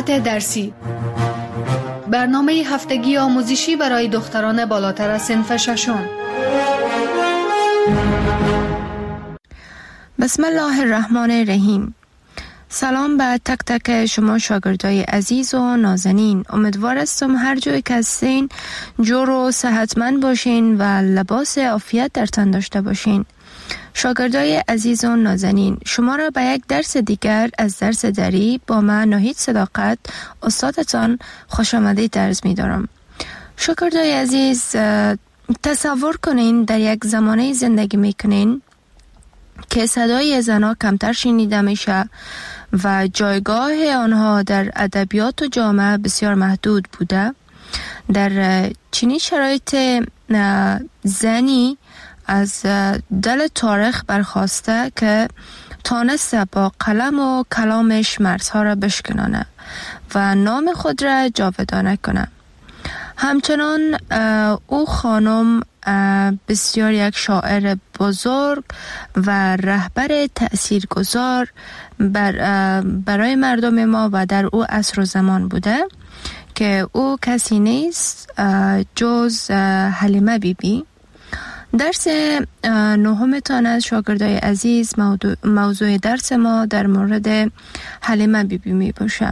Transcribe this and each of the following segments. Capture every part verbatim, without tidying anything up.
ساعت درسی، برنامه هفتگی آموزشی برای دختران بالاتر از صنف ششم. بسم الله الرحمن الرحیم. سلام به تک تک شما شاگردای عزیز و نازنین. امیدوار هستم هر جایی که هستین جور و صحتمند باشین و لباس عافیت در تن داشته باشین. شاگردای عزیز و نازنین، شما را به یک درس دیگر از درس دری با من ناهید صداقت استادتان خوش آمدید عرض می دارم. شاگردای عزیز، تصور کنین در یک زمانه زندگی می کنین که صدای زنها کمتر شنیده میشه و جایگاه آنها در ادبیات و جامعه بسیار محدود بوده. در چنین شرایط زنی از دل تاریخ برخواسته که تانسته با قلم و کلامش مرزها را بشکنانه و نام خود را جاودانه کنه. همچنان او خانم بسیار یک شاعر بزرگ و رهبر تأثیرگذار بر برای مردم ما و در او عصر و زمان بوده که او کسی نیست جز حلیمه بی بی. درس نهمتان از شاگردای عزیز موضوع, موضوع درس ما در مورد حلیمه بی بی می باشه.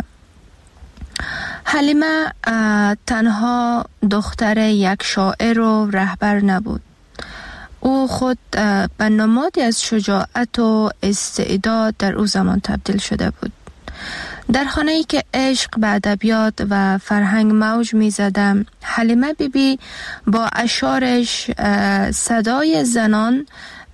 حلیمه تنها دختر یک شاعر و رهبر نبود. او خود به نمادی از شجاعت و استعداد در او زمان تبدیل شده بود. در خانه‌ای که عشق به ادبیات و فرهنگ موج می‌زد، حلیمه بی بی با اشعارش صدای زنان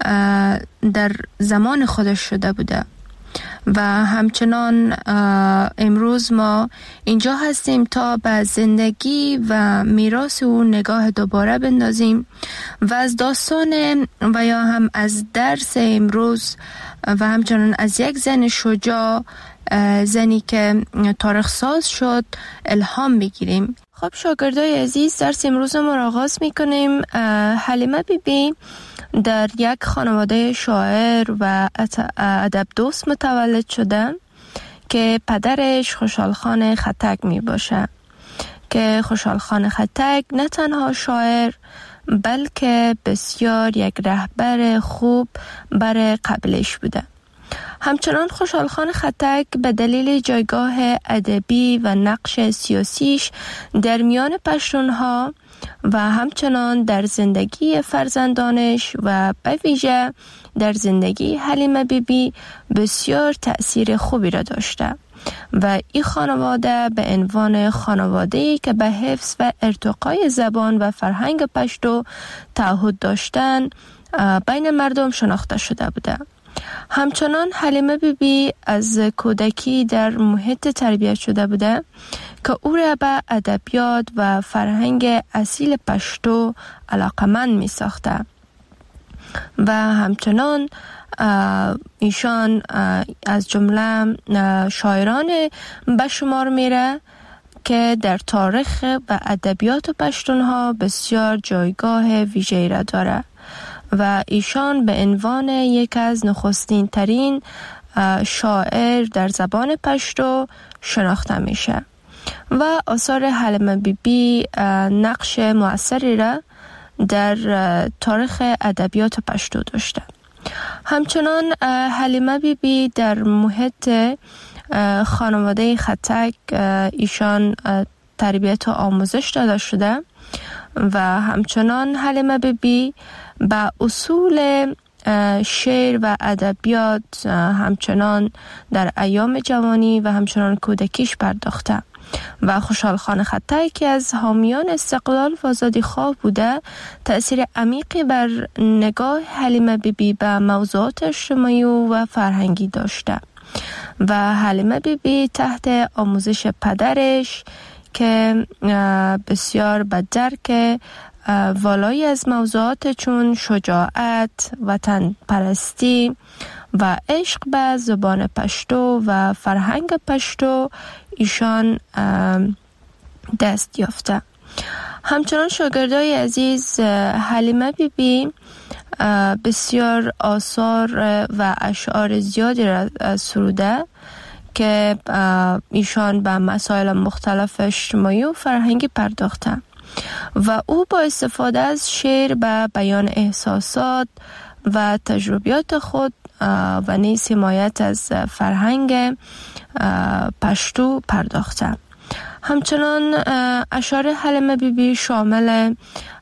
در زمان خودش شده بوده و همچنان امروز ما اینجا هستیم تا به زندگی و میراث او نگاه دوباره بندازیم و از داستان و یا هم از درس امروز و همچنان از یک زن شجاع، زنی که تاریخ ساز شد، الهام بگیریم. خب شاگردای عزیز، درس امروز ما را آغاز میکنیم. حلیمه بی بی در یک خانواده شاعر و ادب دوست متولد شده که پدرش خوشحال خان خطک می باشه که خوشحال خان خطک نه تنها شاعر بلکه بسیار یک رهبر خوب برای قبیله‌اش بوده. همچنان خوشحال خان خطک به دلیل جایگاه ادبی و نقش سیاسیش در میان پشتونها و همچنان در زندگی فرزندانش و به ویژه در زندگی حلیمه بی بی بسیار تأثیر خوبی را داشته و این خانواده به عنوان خانواده‌ای که به حفظ و ارتقای زبان و فرهنگ پشتو تعهد داشتن بین مردم شناخته شده بوده. همچنان حلیمه بی بی از کودکی در محیط تربیت شده بوده که او را به ادبیات و فرهنگ اصیل پشتو علاقمند می ساخته و همچنان ایشان از جمله شاعران به شمار میره که در تاریخ و ادبیات پشتونها بسیار جایگاه ویژه‌ای را داره و ایشان به عنوان یک از نخستین ترین شاعر در زبان پشتو شناخته میشه و آثار حلیمه بی بی نقش مؤثری را در تاریخ ادبیات پشتو داشته. همچنان حلیمه بی بی در محیط خانواده خطک ایشان تربیت و آموزش داده شده و همچنان حلیمه بی بی با اصول شعر و ادبیات همچنان در ایام جوانی و همچنان کودکیش پرداخته و خوشحال خان خطک که از حامیان استقلال و آزادی خواه بوده تأثیر عمیقی بر نگاه حلیمه بی بی به موضوعات اجتماعی و فرهنگی داشته و حلیمه بی بی تحت آموزش پدرش که بسیار به درک والایی از موضوعات چون شجاعت، وطن پرستی و عشق به زبان پشتو و فرهنگ پشتو ایشان دست یافته. همچنان شاگردای عزیز، حلیمه بی بی بسیار آثار و اشعار زیادی را سروده که ایشان به مسائل مختلف اجتماعی و فرهنگی پرداخته و او با استفاده از شعر به بیان احساسات و تجربیات خود و نیز حمایت از فرهنگ پشتو پرداخته. همچنان اشعار حلیمه بی بی شامل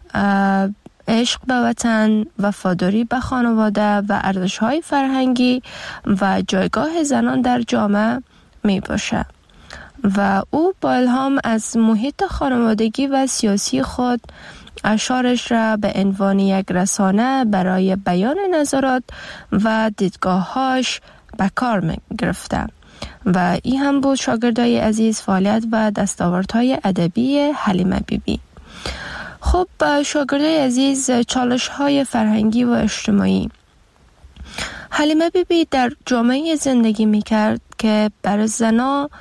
عشق به وطن، وفاداری به خانواده و ارزش‌های فرهنگی و جایگاه زنان در جامعه می باشه و او با الهام از محیط خانوادگی و سیاسی خود اشعارش را به عنوان یک رسانه برای بیان نظرات و دیدگاه‌هاش به کار می گرفته و این هم بود شاگردای عزیز فعالیت و دستاوردهای ادبی حلیمه بی بی. خب شاگردای عزیز، چالش‌های فرهنگی و اجتماعی. حلیمه بی بی در جامعه زندگی می‌کرد که برای زنان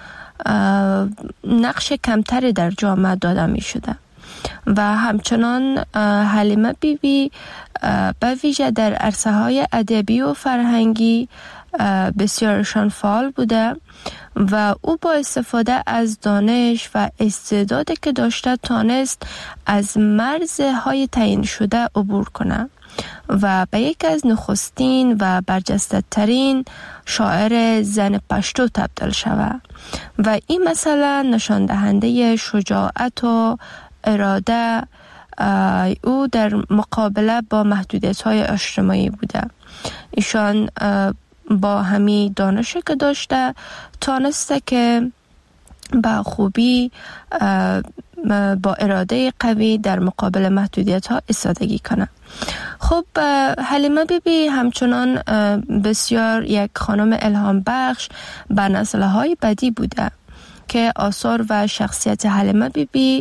نقش کمتری در جامعه داده می‌شده و همچنان حلیمه بی بی به ویژه در عرصه‌های ادبی و فرهنگی بسیارشان فعال بوده و او با استفاده از دانش و استعدادی که داشته تانست از مرزهای تعیین شده عبور کنه و به یک از نخستین و برجسته ترین شاعر زن پشتو تبدیل شود و این مسئله نشان دهنده شجاعت و اراده او در مقابله با محدودیت‌های اجتماعی بوده. ایشان با همین دانشی که داشته تانسته که با خوبی با اراده قوی در مقابل محدودیت ها ایستادگی کنه. خب حلیمه بی بی همچنان بسیار یک خانم الهام بخش به نسل‌های بعدی بوده که آثار و شخصیت حلیمه بی بی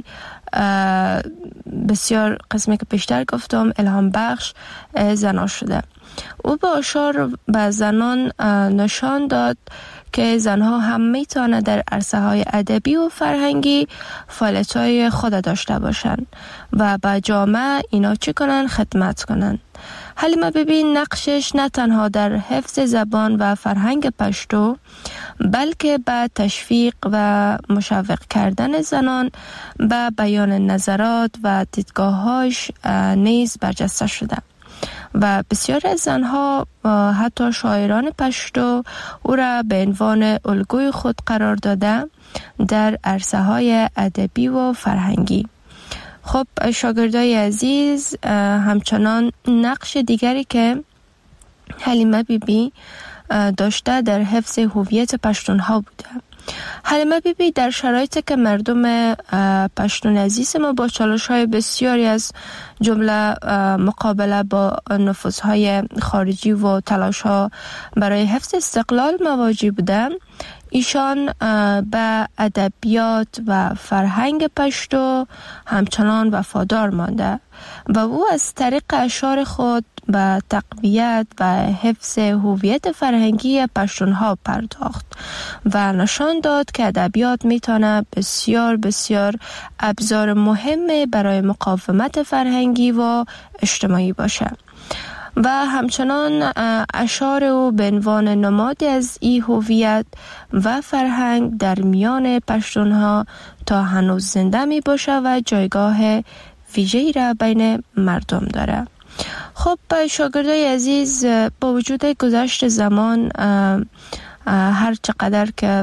بسیار قسمی که پیشتر گفتم الهام بخش زنان شده. او با اشعار به زنان نشان داد که زنها هم میتونه در عرصه های ادبی و فرهنگی فعالیت های خود داشته باشند و به جامعه اینا چی کنن؟ خدمت کنن. حلیمه بی بی نقشش نه تنها در حفظ زبان و فرهنگ پشتو بلکه به تشویق و مشوق کردن زنان به بیان نظرات و دیدگاه‌هاش نیز برجسته شده و بسیار از زنها حتی شاعران پشتو او را به عنوان الگوی خود قرار داده در عرصه های ادبی و فرهنگی. خب شاگردای عزیز، همچنان نقش دیگری که حلیمه بی بی داشته در حفظ هویت پشتونها بوده. حلیمه بی بی در شرایطی که مردم پشتون عزیز ما با چالش‌های بسیاری از جمله مقابله با نفوذهای خارجی و تلاش‌ها برای حفظ استقلال مواجه بودند، ایشان به ادبیات و فرهنگ پشتو همچنان وفادار مانده و او از طریق اشعار خود به تقویت و حفظ هویت فرهنگی پشتونها پرداخت و نشان داد که ادبیات میتونه بسیار بسیار ابزار مهمی برای مقاومت فرهنگی و اجتماعی باشه و همچنان اشعار او به عنوان نمادی از این هویت و فرهنگ در میان پشتونها تا هنوز زنده می باشه و جایگاه ویژه‌ای را بین مردم داره. خب شاگردای عزیز، با وجود گذشت زمان، هر چقدر که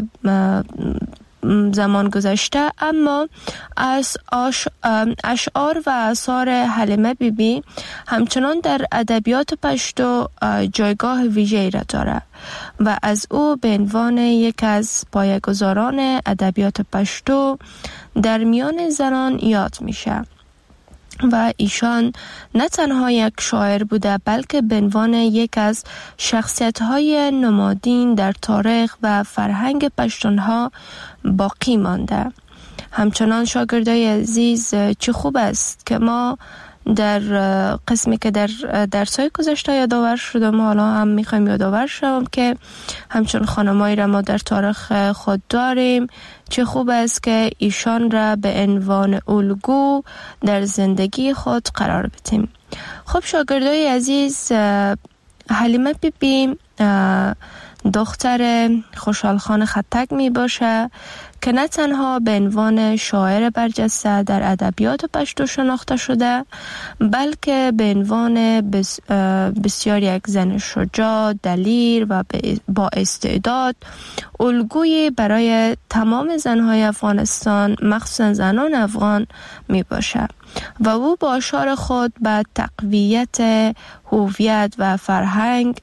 زمان گذشته، اما از اشعار و آثار حلیمه بی بی همچنان در ادبیات پشتو جایگاه ویژه‌ای را داره و از او به عنوان یک از پایه‌گذاران ادبیات پشتو در میان زنان یاد میشه و ایشان نه تنها یک شاعر بوده بلکه به عنوان یک از شخصیت‌های نمادین در تاریخ و فرهنگ پشتونها باقی مانده. همچنان شاگردای عزیز، چه خوب است که ما در قسمی که در درس‌های گذشته یادآور شدم، حالا هم میخوایم یادآور شوم که همچون خانمایی را ما در تاریخ خود داریم. چه خوب است که ایشان را به عنوان الگو در زندگی خود قرار بدیم. خب شاگردای عزیز، حلیمه بی بی دختر خوشحال خان خطک می باشه که نه تنها به عنوان شاعر برجسته در ادبیات پشتو شناخته شده، بلکه به عنوان بس بسیار یک زن شجاع، دلیر و با استعداد، الگوی برای تمام زنهای افغانستان، مخصوصا زنان افغان می باشه و او با اشعار خود به تقویت هویت و فرهنگ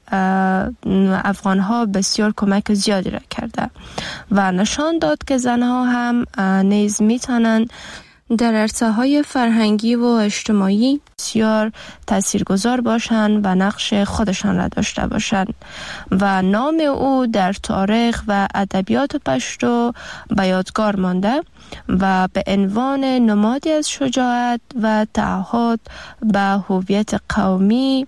افغانها بسیار کمک زیادی را کرده و نشان داد که زنها هم نیز میتونند در عرصه‌های فرهنگی و اجتماعی بسیار تاثیرگذار باشند و نقش خودشان را داشته باشند و نام او در تاریخ و ادبیات پشتو به یادگار مانده و به عنوان نمادی از شجاعت و تعهد به هویت قومی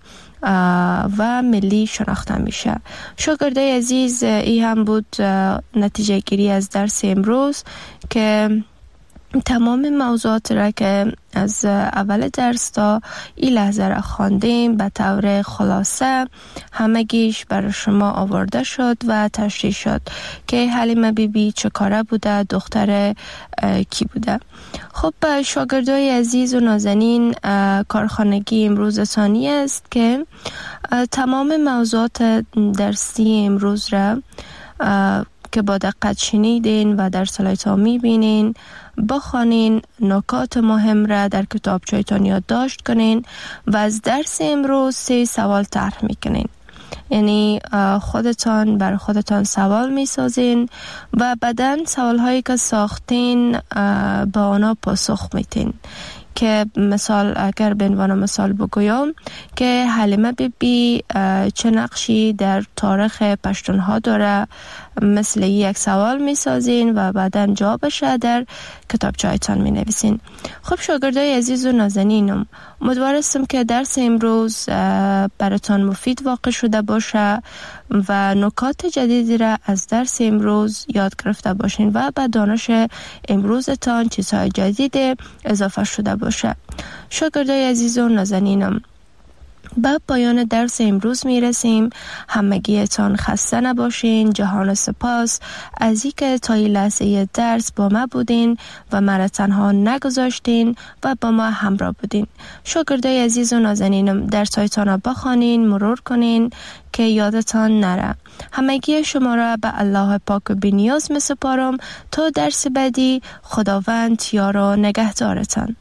و ملی شناخته میشه. شاگردای عزیز، این هم بود نتیجه گیری از درس امروز که تمام موضوعات را که از اول درس تا این لحظه را خواندیم به طور خلاصه همگیش برای شما آورده شد و تشریح شد که حلیمه بی بی چه کاره بوده، دختر کی بوده. خب شاگردای عزیز و نازنین، کارخانگی امروز ثانی است که تمام موضوعات درسی امروز را که با دقت شنیدین و در سلایت ها میبینین بخوانین، نکات مهم را در کتابچه‌تان یادداشت کنین و از درس امروز سه سوال طرح میکنین. یعنی خودتان بر خودتان سوال میسازین و بعداً سوال هایی که ساختین به آنها پاسخ میتین. که مثال اگر به عنوان مثال بگویم که حلیمه بی بی چه نقشی در تاریخ پشتونها داره، مثل یک سوال می سازین و بعدا جوابش را در کتابچه‌تان می نویسین. خب شاگردای عزیز و نازنینم، امیدوارم که درس امروز براتان مفید واقع شده باشه و نکات جدیدی را از درس امروز یاد گرفته باشین و به دانش امروزتان چیزهای جدید اضافه شده باشه. شاگردای عزیز و نازنینم، به پایان درس امروز می رسیم. همگیتان خسته نباشین. جهان سپاس از اینکه تا این لحظه درس با ما بودین و مرا تنها نگذاشتین و با ما همراه بودین. شاگردای عزیز و نازنینم، درسایتان را بخوانین، مرور کنین که یادتان نره. همگی شما را به الله پاک و بی‌نیاز می سپارم تا درس بعدی. خداوند یار و نگهدارتان.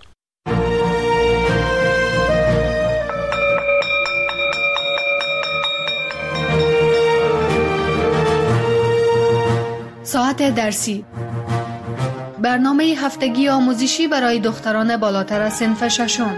ساعت درسی، برنامه هفتگی آموزشی برای دختران بالاتر از صنف ششم.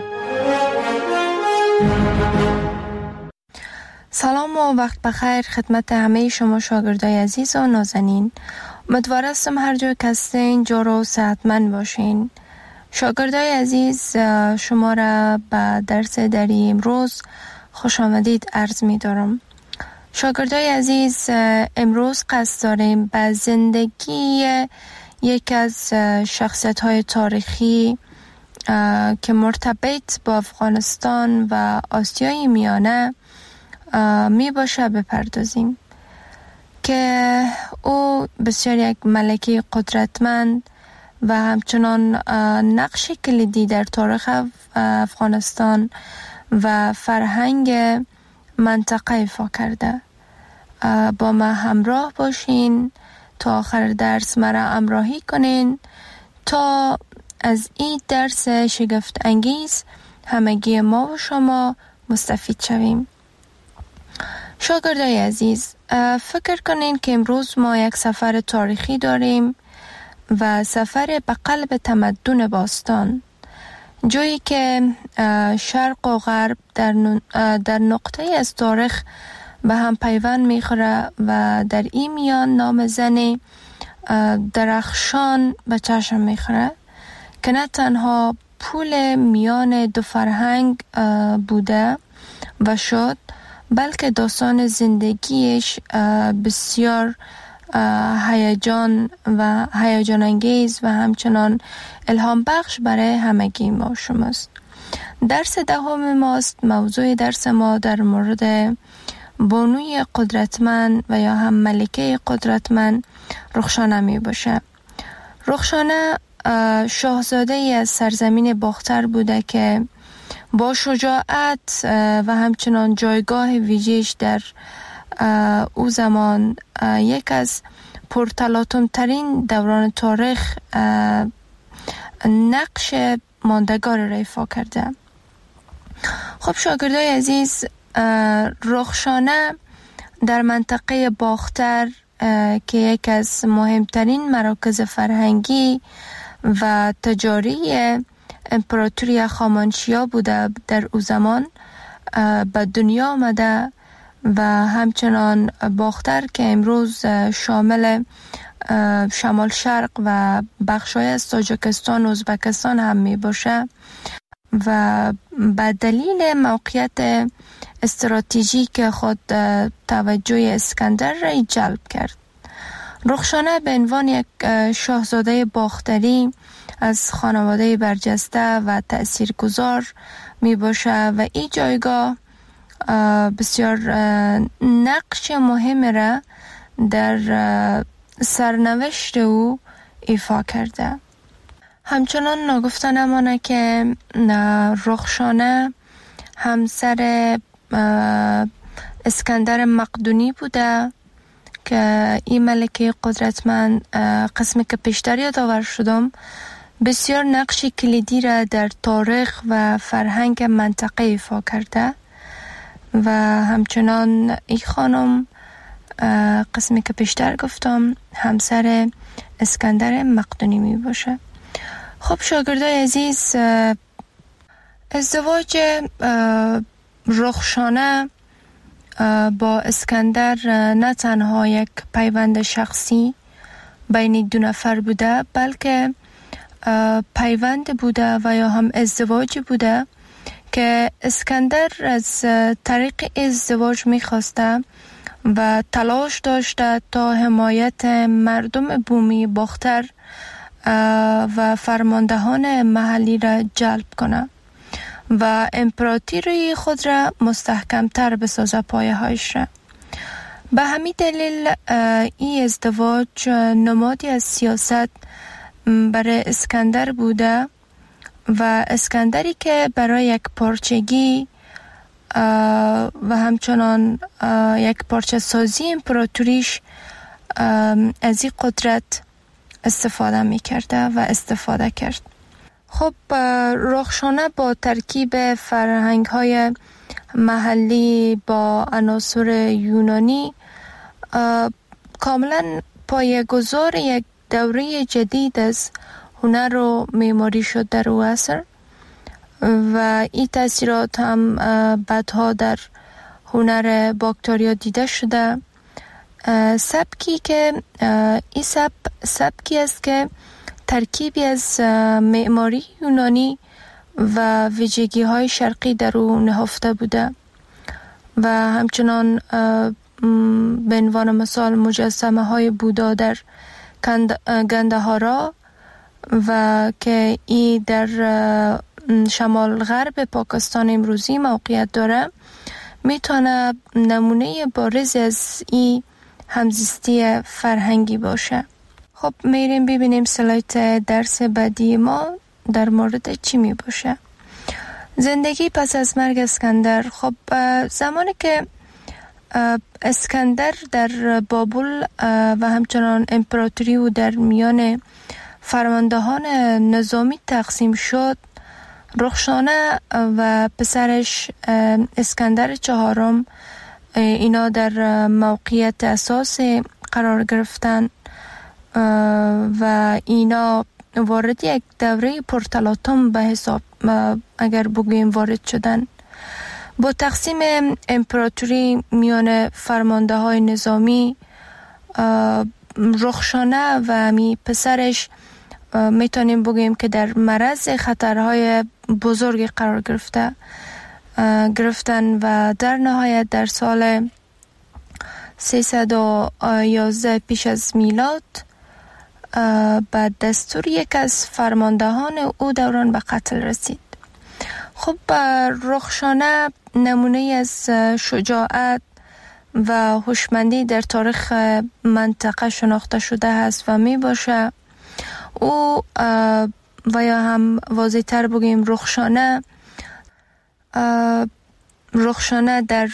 سلام و وقت بخیر خدمت همه شما شاگردای عزیز و نازنین. امیدوار هستم هر جا که هستین جور و صحتمند باشین. شاگردای عزیز، شما را به درس دری امروز خوش آمدید عرض می دارم. شاگردای عزیز، امروز قصد داریم به زندگی یک از شخصیت های تاریخی که مرتبط با افغانستان و آسیای میانه می باشه بپردازیم که او بسیار یک ملکه قدرتمند و همچنان نقش کلیدی در تاریخ افغانستان و فرهنگ منطقه ایفا کرده. با ما همراه باشین تا آخر درس مرا همراهی کنین تا از این درس شگفت انگیز همگی ما و شما مستفید شویم. شاگردای عزیز، فکر کنین که امروز ما یک سفر تاریخی داریم و سفر به قلب تمدن باستان، جایی که شرق و غرب در در نقطه از تاریخ به هم پیوند میخوره و در این میان نام زن درخشان به چشم میخوره که نه تنها پول میان دو فرهنگ بوده و شد، بلکه داستان زندگیش بسیار هیجان و هیجان انگیز و همچنان الهام بخش برای همگی ما شماست. درس دهم ماست. موضوع درس ما در مورد بانوی قدرتمند و یا هم ملکه قدرتمند رخشانه می باشه. رخشانه شاهزاده ای از سرزمین باختر بوده که با شجاعت و همچنان جایگاه ویژه‌اش در او زمان یک از پرتلاطم ترین دوران تاریخ نقش ماندگار را ایفا کرده. خب شاگردای عزیز، رخشانه در منطقه باختر که یک از مهمترین مراکز فرهنگی و تجاری امپراتوری هخامنشیا بوده در او زمان به دنیا آمده و همچنان باختر که امروز شامل شمال شرق و بخشای از تاجیکستان و ازبکستان هم می باشه و به دلیل موقعیت استراتژیک خود توجه اسکندر را جلب کرد. رخشانه به عنوان یک شاهزاده باختری از خانواده برجسته و تأثیرگذار می باشه و این جایگاه بسیار نقش مهم را در سرنوشت او ایفا کرده. همچنان ناگفته نمانه که رخشانه همسر اسکندر مقدونی بوده که این ملکه قدرتمند، قسمی که پیشتر یادآور شدم، بسیار نقش کلیدی را در تاریخ و فرهنگ منطقه ایفا کرده و همچنان این خانم قسمی که پیشتر گفتم همسر اسکندر مقدونی می باشه. خب شاگردای عزیز، ازدواج رخشانه با اسکندر نه تنها یک پیوند شخصی بین دو نفر بوده، بلکه پیوند بوده و یا هم ازدواج بوده که اسکندر از طریق ازدواج می‌خواسته و تلاش داشته تا حمایت مردم بومی باختر و فرماندهان محلی را جلب کنه و امپراتوری خود را مستحکم‌تر بسازه پایه‌هایش را. به همین دلیل این ازدواج نمادی از سیاست برای اسکندر بوده و اسکندری که برای یک پارچگی و همچنان یک پارچه سازی امپراتوریش از این قدرت استفاده می کرده و استفاده کرد. خب رخشانه با ترکیب فرهنگ های محلی با عناصر یونانی کاملا پایه‌گذار یک دوره جدید از هنر و معماری شد در او عصر و این تاثیرات هم بعدها در هنر باکتریا دیده شده. سبکی که این سب سبکی است که ترکیبی از معماری یونانی و ویژگی های شرقی در او نهفته بوده و همچنان به عنوان مثال مجسمه های بودا در گندهارا و که این در شمال غرب پاکستان امروزی موقعیت داره میتونه نمونه بارز از این همزیستی فرهنگی باشه. خب میریم ببینیم سلایت درس بعدی ما در مورد چی می باشه. زندگی پس از مرگ اسکندر. خب زمانی که اسکندر در بابل و همچنان امپراتوری و در میان فرماندهان نظامی تقسیم شد، رخشانه و پسرش اسکندر چهارم اینا در موقعیت اساسی قرار گرفتن و اینا وارد یک دوره پرتلاطم به حساب اگر بگوییم وارد شدن. با تقسیم امپراتوری میان فرمانده های نظامی، رخشانه و می پسرش میتونیم بگوییم که در معرض خطرهای بزرگی قرار گرفته گرفتن و در نهایت در سال سیصد و یازده پیش از میلاد به دستور یک از فرماندهان او دوران به قتل رسید. خب رخشانه نمونه از شجاعت و هوشمندی در تاریخ منطقه شناخته شده است و می باشه. او و یا هم واضح تر بگیم رخشانه رخشانه در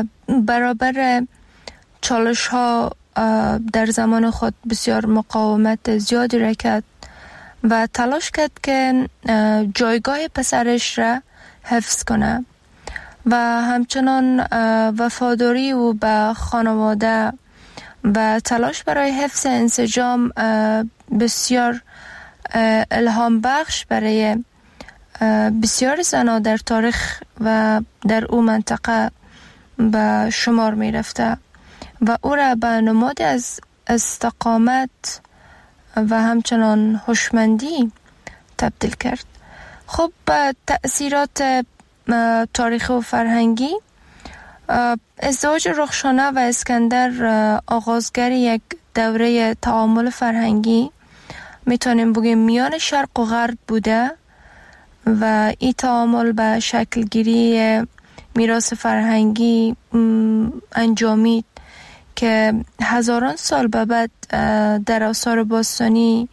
برابر چالش ها در زمان خود بسیار مقاومت زیادی را کرد و تلاش کرد که جایگاه پسرش را حفظ کنه و همچنان وفاداری او به خانواده و تلاش برای حفظ انسجام بسیار الهام بخش برای بسیار زنها در تاریخ و در او منطقه به شمار می رفته و او را به نماد از استقامت و همچنان هوشمندی تبدیل کرد. خب تأثیرات تاریخی و فرهنگی، ازدواج رخشانه و اسکندر آغازگر یک دوره تعامل فرهنگی میتونیم بگیم میان شرق و غرب بوده و این تعامل به شکل گیری میراث فرهنگی انجامید که هزاران سال به بعد در آثار باستانی،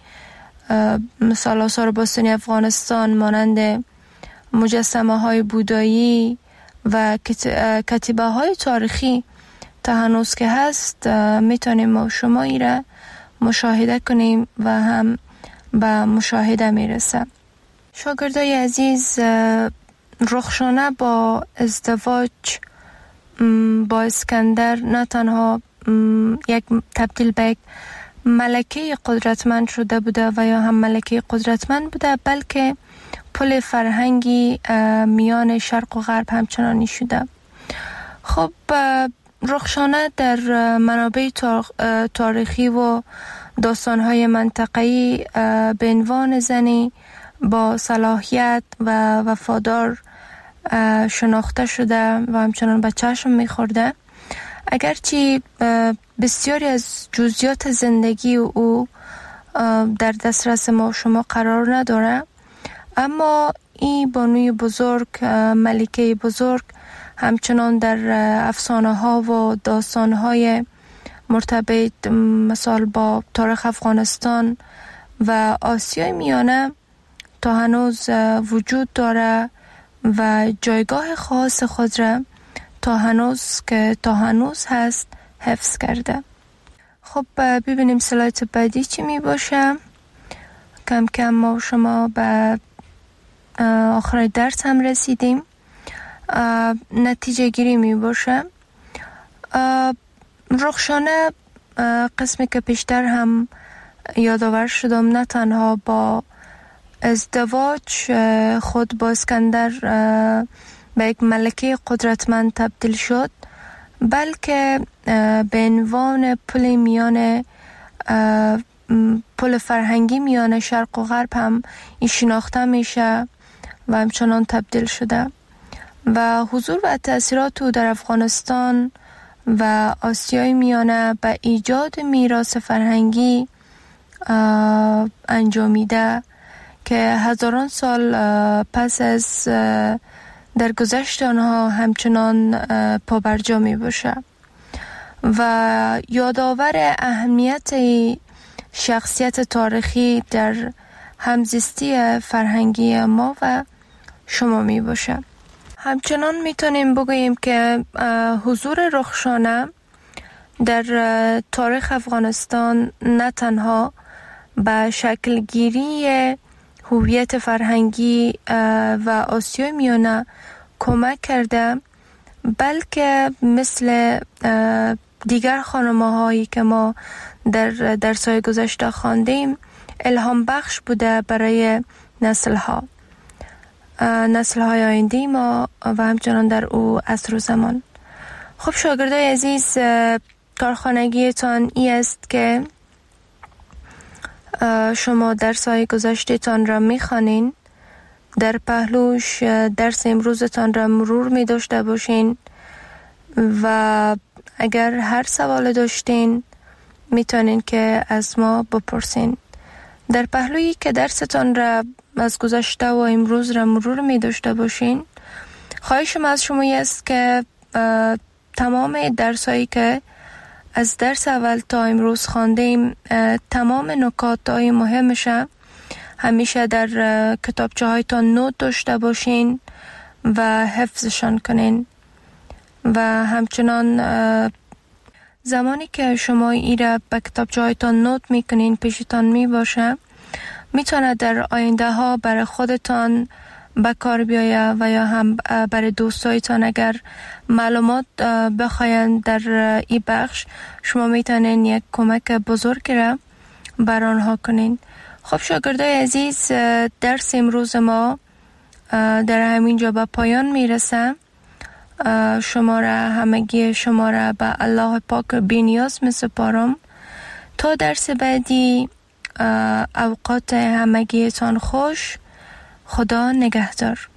مثال آثار باستانی افغانستان مانند مجسمه های بودایی و کتیبه های تاریخی تا هنوز که هست میتونیم ما شما ای را مشاهده کنیم و هم به مشاهده میرسه. شاگردای عزیز، رخشانه با ازدواج با اسکندر نه تنها یک تبدیل به یک ملکه قدرتمند شده بوده و یا هم ملکه قدرتمند بوده، بلکه پل فرهنگی میان شرق و غرب همچنانی شده. خب رخشانه در منابع تاریخی و داستان‌های منطقه‌ای به عنوان زنی با صلاحیت و وفادار شناخته شده و همچنان به چشم می‌خورده. اگرچه بسیاری از جزئیات زندگی او در دسترس ما شما قرار نداره، اما این بانوی بزرگ، ملکه بزرگ، همچنان در افسانه ها و داستان های مرتبط مثال با تاریخ افغانستان و آسیای میانه تا هنوز وجود داره و جایگاه خاص خود را تا هنوز که تا هنوز هست حفظ کرده. خب ببینیم سلایت بعدی چی می باشه. کم کم ما شما به آخر درس هم رسیدیم. نتیجه گیری می باشه. رخشانه قسمی که پیشتر هم یادآور شدم نه تنها با ازدواج خود با اسکندر به یک ملکه قدرتمند تبدیل شد، بلکه به عنوان پل میان پل فرهنگی میان شرق و غرب هم این شناخته میشه و همچنان تبدیل شده و حضور و تأثیرات او در افغانستان و آسیای میانه به ایجاد میراث فرهنگی انجامیده که هزاران سال پس از در گذشت آنها همچنان پابرجا می باشه و یادآور اهمیت شخصیت تاریخی در همزیستی فرهنگی ما و شما می باشه. همچنان می تونیم بگوییم که حضور رخشانه در تاریخ افغانستان نه تنها به شکل گیری هویت فرهنگی و آسیای میانه کمک کرده، بلکه مثل دیگر خانم‌ها هایی که ما در درس‌های گذشته خواندیم الهام بخش بوده برای نسل‌ها نسل‌های آینده ما و همچنان در او عصر و زمان. خب شاگردای عزیز، کارخانگیتان ای است که شما درس‌های گذشته‌تان را می‌خوانین، در پهلوش درس امروزتان را مرور می داشته باشین و اگر هر سوال داشتین میتونین که از ما بپرسین. در پهلویی که درستان را از گذشته و امروز را مرور می داشته باشین، خواهشم از شما است که تمام درسایی که از درس اول تا امروز خواندیم، تمام نکات های مهمش همیشه در کتابچه هایتان نوت داشته باشین و حفظشان کنین. و همچنان زمانی که شما ایره به کتابچه هایتان نوت میکنین پیشتان می باشه، میتونه در آینده ها برای خودتان به کار بیایه و یا هم برای دوستایتان اگر معلومات بخواین در این بخش، شما میتونین یک کمک بزرگ را بر آنها کنین. خب شاگردای عزیز، درس امروز ما در همینجا به پایان میرسه. شما را همگی شما را به الله پاک بی‌نیاز میسپارم. تا درس بعدی، اوقات همگیتان خوش. خدا نگهدار.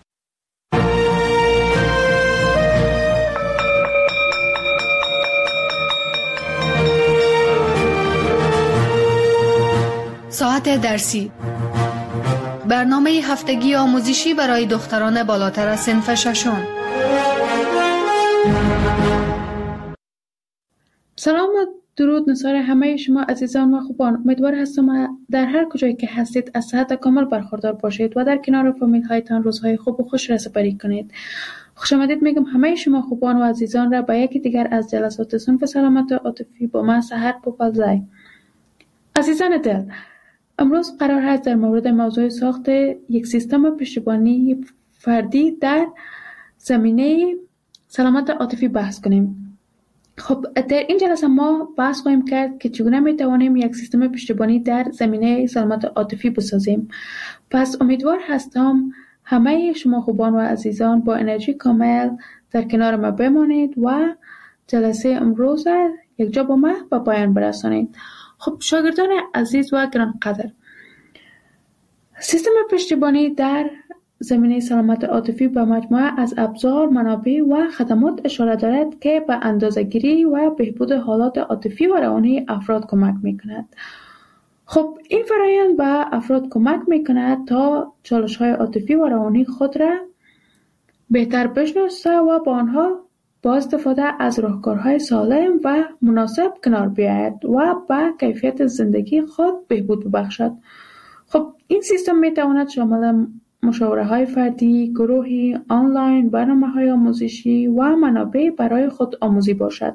ساعت درسی، برنامه هفتگی آموزشی برای دختران بالاتر از صنف ششم. سلام و درود نثار همه شما عزیزان و خوبان. امیدوار هستم در هر کجایی که هستید از صحت کامل برخوردار باشید و در کنار فامیل هایتان روزهای خوب و خوش را سپری کنید. خوش آمدید میگم همه شما خوبان و عزیزان را به یکی دیگر از جلسات صنف سلامت عاطفی با من سحر پوپلزای. عزیزان دل، امروز قرار است در مورد موضوع ساخت یک سیستم پشتیبانی فردی در زمینه سلامت عاطفی بحث کنیم. خب در این جلسه ما بحث خواهیم کرد که چگونه میتوانیم یک سیستم پشتیبانی در زمینه سلامت عاطفی بسازیم. پس امیدوار هستم همه شما خوبان و عزیزان با انرژی کامل در کنار ما بمانید و جلسه امروز یک جا با ما به پایان برسانید. خب شاگردان عزیز و گرانقدر، سیستم پشتیبانی در زمینه سلامت عاطفی به مجموعه از ابزار، منابع و خدمات اشاره دارد که به اندازه‌گیری و بهبود حالات عاطفی و روانی افراد کمک می‌کند. خب این فرآیند به افراد کمک می‌کند تا چالش‌های عاطفی و روانی خود را بهتر بشناسه و با آنها با استفاده از راهکارهای سالم و مناسب کنار بیاید و به کیفیت زندگی خود بهبود ببخشد. خب این سیستم می‌تواند شامل مشاوره‌های فردی، گروهی، آنلاین، برنامه‌های آموزشی و منابع برای خود آموزی باشد.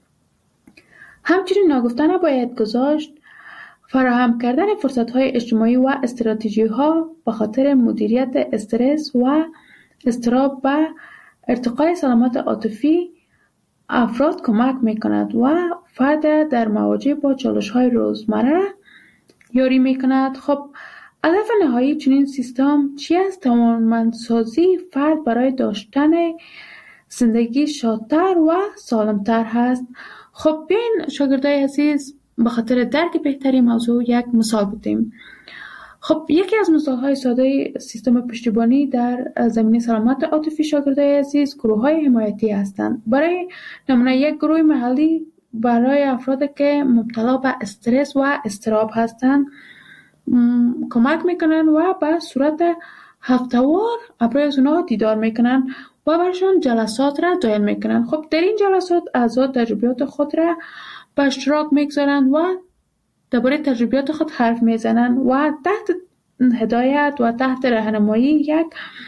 همچنین ناگفته نباید گذاشت فراهم کردن فرصت‌های اجتماعی و استراتژی‌ها به خاطر مدیریت استرس و اضطراب به ارتقای سلامت عاطفی افراد کمک می‌کند و فرد در مواجه با چالش‌های روزمره یاری می‌کند. خب هدف نهایی چنین سیستم چی است؟ توانمندسازی فرد برای داشتن زندگی شادتر و سالمتر هست. خب بیاین شاگردای عزیز به خاطر درک بهتری موضوع یک مثال بودیم. خب یکی از مثال‌های ساده سیستم پشتیبانی در زمینه سلامت عاطفی شاگردای عزیز گروه‌های حمایتی هستند. برای نمونه یک گروه محلی برای افرادی که مبتلا به استرس و اضطراب هستند کمک میکنن و به صورت هفته‌وار برای اونا دیدار میکنن و برشان جلسات را دایر میکنن. خب در این جلسات اعضا تجربیات خود را به اشتراک میگذارن و درباره تجربیات خود حرف میزنن و تحت هدایت و تحت راهنمایی یک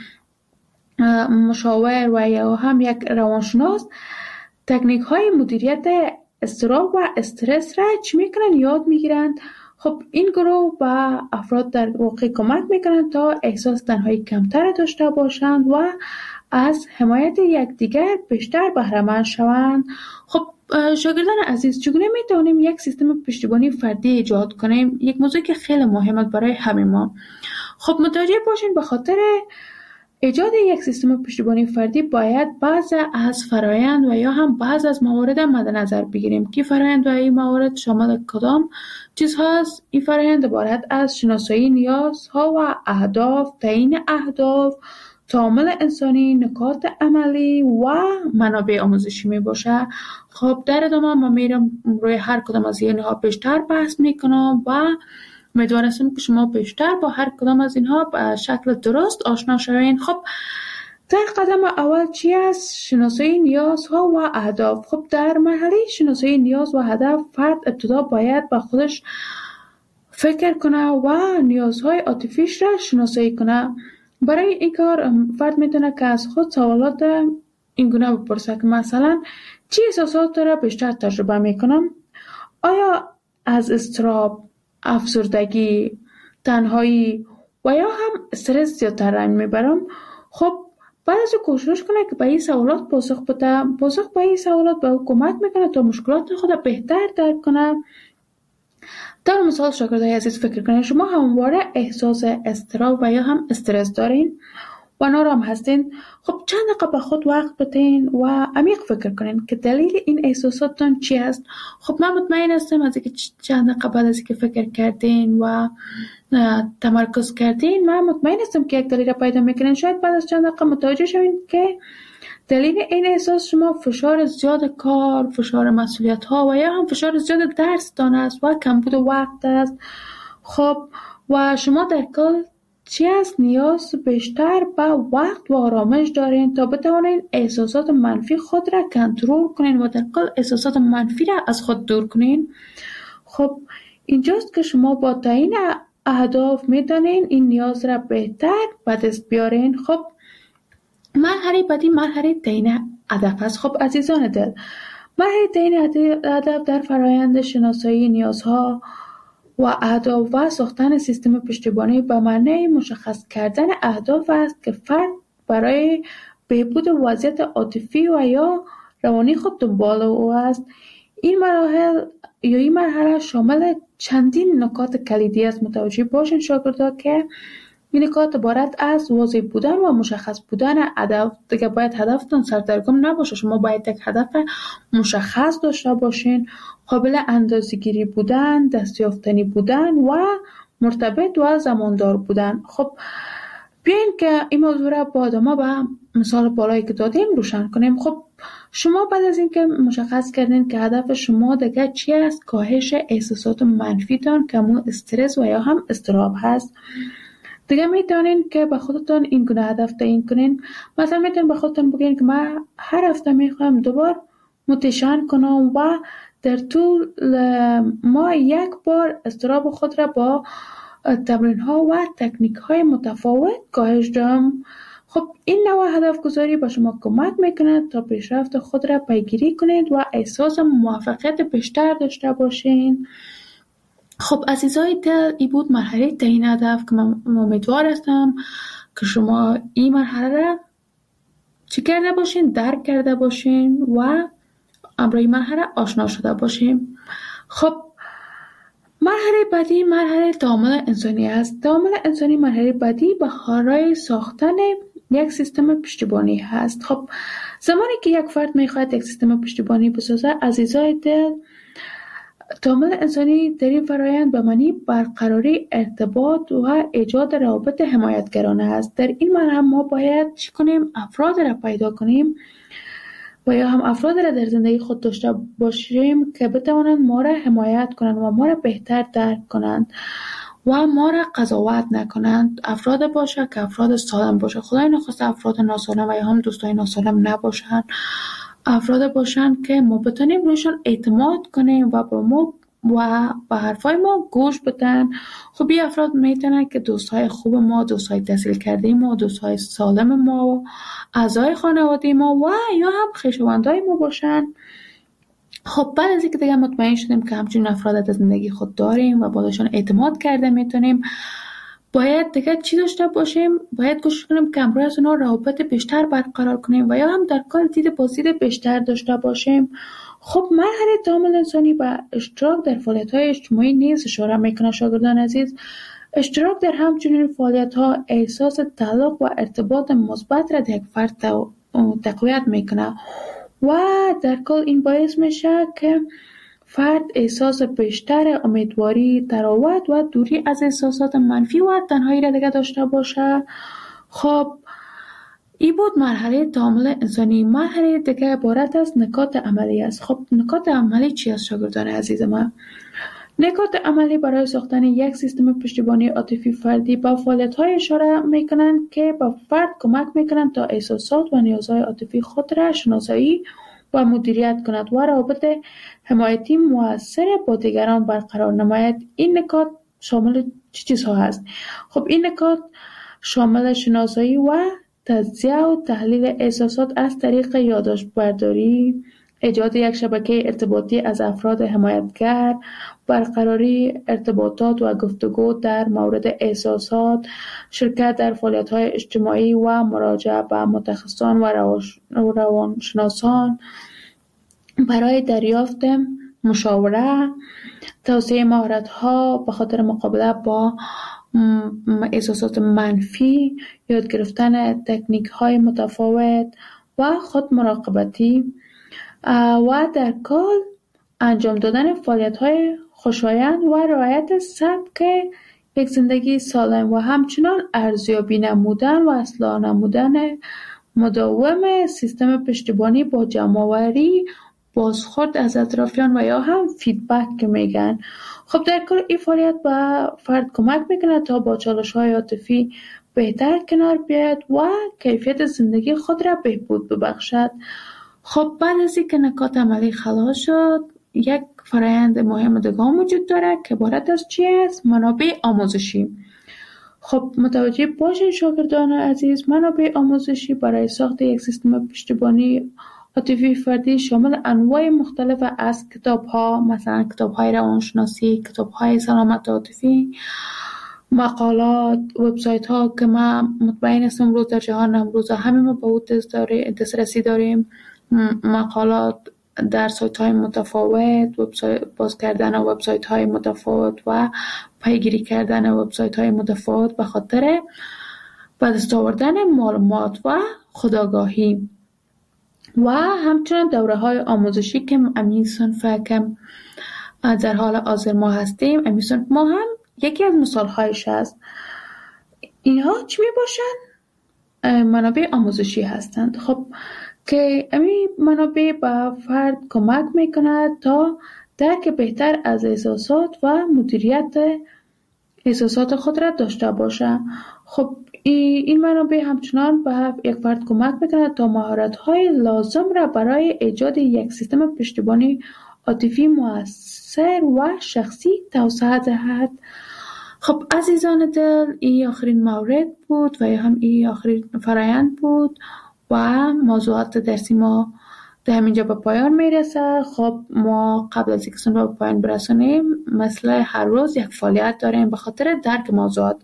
مشاور و یا هم یک روانشناس تکنیک های مدیریت اضطراب و استرس را چی میکنن یاد میگیرند. خب این گروه به افراد در واقع کمک میکنند تا احساس تنهایی کمتر داشته باشند و از حمایت یکدیگر بیشتر بهره‌مند شوند. خب شاگردان عزیز، چگونه میتونیم یک سیستم پشتیبانی فردی ایجاد کنیم؟ یک موضوع که خیلی مهمه برای همه ما. خب متوجه باشین به خاطر ایجاد یک سیستم پشتیبانی فردی باید بعض از فرآیند و یا هم بعض از موارد مد نظر بگیریم که فرآیند و این موارد شامل کدام چیزهاست. این فرآیند عبارت از شناسایی نیازها و اهداف، تعیین اهداف، تعامل انسانی، نکات عملی و منابع آموزشی می باشه. خب در ادامه من میرم روی هر کدام از اینها بیشتر بحث میکنم و امیدوارم که شما بیشتر با هر کدام از اینها به شکل درست آشنا شوین. خب در قدم اول چی است؟ شناسایی نیازها و اهداف. خب در مرحله شناسایی نیاز و هدف فرد ابتدا باید با خودش فکر کنه و نیازهای عاطفیش را شناسایی کنه. برای این کار فرد میتونه که از خود سوالات این گونه بپرسه که مثلا چی احساسات را بیشتر تجربه میکنم؟ آیا از اضطراب، افسردگی، تنهایی و یا هم استرس زیادتر رنج میبرم؟ خب بعد از کوشش کنه که به این سوالات پاسخ بده. پاسخ به این سوالات به او کمک میکنه تا مشکلات خود بهتر درک کنه. در مثال شاگردای عزیز فکر کنید شما همواره احساس اضطراب و یا هم استرس دارین و نارام هستین. خب چند دقیقه به خود وقت بدین و عمیق فکر کنین که دلیل این احساساتتان چی است. خب من مطمئن هستم از اینکه چند دقیقه بعد از اینکه فکر کردین و تمرکز کردین، من مطمئن هستم که یک دلیل را پیدا میکنین. شاید بعد از چند دقیقه متوجه شوین که دلیل این احساس شما فشار زیاد کار، فشار مسئولیت ها و یا هم فشار زیاد درس دان است و کمبود وقت است. خب و شما در کل چی است؟ نیاز بیشتر به وقت و آرامش دارین تا بتوانین احساسات منفی خود را کنترل کنین و در کل احساسات منفی را از خود دور کنین. خب اینجاست که شما با تعیین اهداف میتونین این نیاز را بهتر به دست بیارین. خب مرحله بعدی مرحله تعیین هدف است. خب عزیزان دل، مرحله تعیین هدف در فرایند شناسایی نیازها و اهداف و ساختن سیستم پشتیبانی به معنی مشخص کردن اهداف است که فرد برای بهبود وضعیت عاطفی و یا روانی خود دنبال او است. این مراحل یا این مرحله شامل چندین نکات کلیدی است. متوجه باشین شاگردا که این نکات عبارت از واضح بودن و مشخص بودن هدف. دیگه باید هدفتون سردرگم نباشه. شما باید یک هدف مشخص داشته باشین، قابل اندازه‌گیری بودن، دستیافتنی بودن و مرتبط و زماندار بودن. خب بیاین که این موضوع را با ادامه به مثال بالایی که دادیم روشن کنیم. خب شما بعد از اینکه مشخص کردین که هدف شما دیگه چی است، کاهش احساسات منفیتان که همون استرس و یا هم اضطراب هست، دیگه میتونین که به خودتون این گونه هدف تعیین کنین. مثلا میتونین به خودتون بگین که من هر هفته میخوام دوبار موتیشن کنم و در طول ما یک بار اضطراب خود را با تمرین ها و تکنیک های متفاوت کاهش دهم. خب این نوع هدف گذاری به شما کمک میکنه تا پیشرفت خود را پیگیری کنید و احساس موفقیت بیشتر داشته باشین. خب عزیزای دل، این بود مرحله تعیین هدف که من امیدوار هستم که شما این مرحله را چی کرده باشین، درک کرده باشین و امروز این مرحله آشنا شده باشین. خب مرحله بعدی مرحله تعامل انسانی است. تعامل انسانی مرحله بعدی به برای ساختن یک سیستم پشتیبانی هست. خب زمانی که یک فرد میخواهد یک سیستم پشتیبانی بسازه، عزیزای دل، تعامل انسانی در این فرایند به معنی برقراری ارتباط و ایجاد روابط حمایتگرانه است. در این مرحله ما باید چی کنیم؟ افراد را پیدا کنیم و یا هم افراد را در زندگی خود داشته باشیم که بتوانند ما را حمایت کنند و ما را بهتر درک کنند و ما را قضاوت نکنند. افراد باشه که افراد سالم باشه. خدای نخواسته افراد ناسالم و یا هم دوستای ناسالم نباشند. افراد باشن که ما بتونیم رویشان اعتماد کنیم و با ما و به حرفای ما گوش بدن. خب این افراد میتونن که دوستای خوب ما، دوستای تحصیل کرده ما، دوستای سالم ما، اعضای خانواده ما و یا هم خویشاوندای ما باشن. خب بعد از اینکه دیگه مطمئن شدیم که همچین افراد در زندگی خود داریم و باشون اعتماد کرده میتونیم، باید دیگه چی داشته باشیم؟ باید کوشش کنیم که همراه از اونا روابط بیشتر برقرار کنیم و یا هم در کل دید بازدید بیشتر داشته باشیم. خب مرحله تعامل انسانی با اشتراک در فعالیت‌های اجتماعی نیز اشاره میکنه. شاگردان عزیز، اشتراک در همچنین فعالیت‌ها احساس تعلق و ارتباط مثبت را در یک فرد تقویت میکنه و در کل این باعث میشه که فرد احساس بیشتر امیدواری، تراوت و دوری از احساسات منفی و تنهایی را دیگه داشته باشه. خب این بود مرحله تعامل انسانی. مرحله دیگه عبارت از نکات عملی است. خب نکات عملی چی است شاگردان عزیز من؟ نکات عملی برای ساختن یک سیستم پشتیبانی عاطفی فردی با فعالیت‌های اشاره می‌کنند که با فرد کمک می‌کنند تا احساسات و نیازهای عاطفی خود را شناسایی و مدیریت کند و روابط حمایتی مؤثر با دیگران برقرار نماید. این نکات شامل چه چیزها هست؟ خب این نکات شامل شناسایی و تجزیه و تحلیل احساسات از طریق یادداشت برداری، ایجاد یک شبکه ارتباطی از افراد حمایتگر، برقراری ارتباطات و گفتگو در مورد احساسات، شرکت در فعالیت‌های اجتماعی و مراجعه به متخصصان و روانشناسان برای دریافت مشاوره، توسعه مهارت‌ها به خاطر مقابله با احساسات منفی، یاد گرفتن تکنیک‌های متفاوت و خود مراقبتی و در کل انجام دادن فعالیت‌های خوشایند و رعایت سبک یک زندگی سالم و همچنان ارزیابی نمودن و اصلاح نمودن مداوم سیستم پشتیبانی با جمع‌آوری بازخورد از اطرافیان و یا هم فیدبک که میگن. خب در کل این فعالیت به فرد کمک میکنه تا با چالش‌های عاطفی بهتر کنار بیاید و کیفیت زندگی خود را بهبود ببخشد. خب بعد از اینکه نکات عملی خلاص شد، یک فرآیند مهم دیگه وجود داره که عبارت از چی است؟ منابع آموزشی. خب متوجه باشین شاگردان عزیز، منابع آموزشی برای ساخت یک سیستم پشتیبانی عاطفی فردی شامل انواع مختلف از کتاب‌ها، مثلا کتاب‌های روانشناسی، کتاب‌های سلامت عاطفی، مقالات، وبسایت‌ها که ما مطمئن هستم امروز در جهان امروز همه ما به اون دسترسی داریم، مقالات در سایت‌های متفاوت، وبسایت باز کردن وبسایت‌های متفاوت و پیگیری کردن وبسایت‌های متفاوت به خاطر به دست آوردن معلومات و خودآگاهی و همچنین دوره‌های آموزشی که امی صنف که در حال حاضر ما هستیم، امی صنف ما هم یکی از مثال‌هایش است. اینها چی میباشند؟ منابع آموزشی هستند. خب که امی منابع به فرد کمک میکند تا درک بهتر از احساسات و مدیریت احساسات خود را داشته باشه. خب این منابع همچنان به یک فرد کمک میکند تا مهارت‌های لازم را برای ایجاد یک سیستم پشتیبانی عاطفی مؤثر و شخصی توسعه دهد. خب عزیزان دل، این آخرین مورد بود و یا هم این آخرین فرآیند بود و موضوعات درسی ما در همینجا به پایان میرسه. خب ما قبل از اینکه سن به پایان برسونیم مثل هر روز یک فعالیت داریم به خاطر درک موضوعات.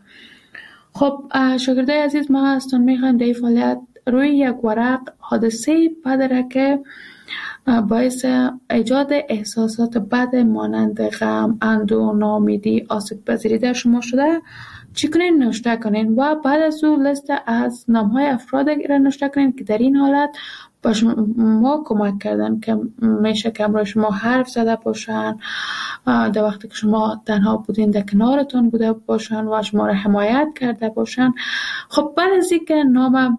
خب شاگردای عزیز، ما هستون میخوایم در این فعالیت روی یک ورق حادثه بدره که باعث ایجاد احساسات بد مانند غم، اندوه، ناامیدی، آسیب پذیری در شما شده چی کنین؟ نوشته کنین و بعد از اون لیست از نام‌های افراد را نوشته کنین که در این حالت با شما کمک کردن، که میشه که همراه شما حرف زده باشن، در وقتی که شما تنها بودین در کنارتون بوده باشن و شما را حمایت کرده باشن. خب بعد از اینکه نام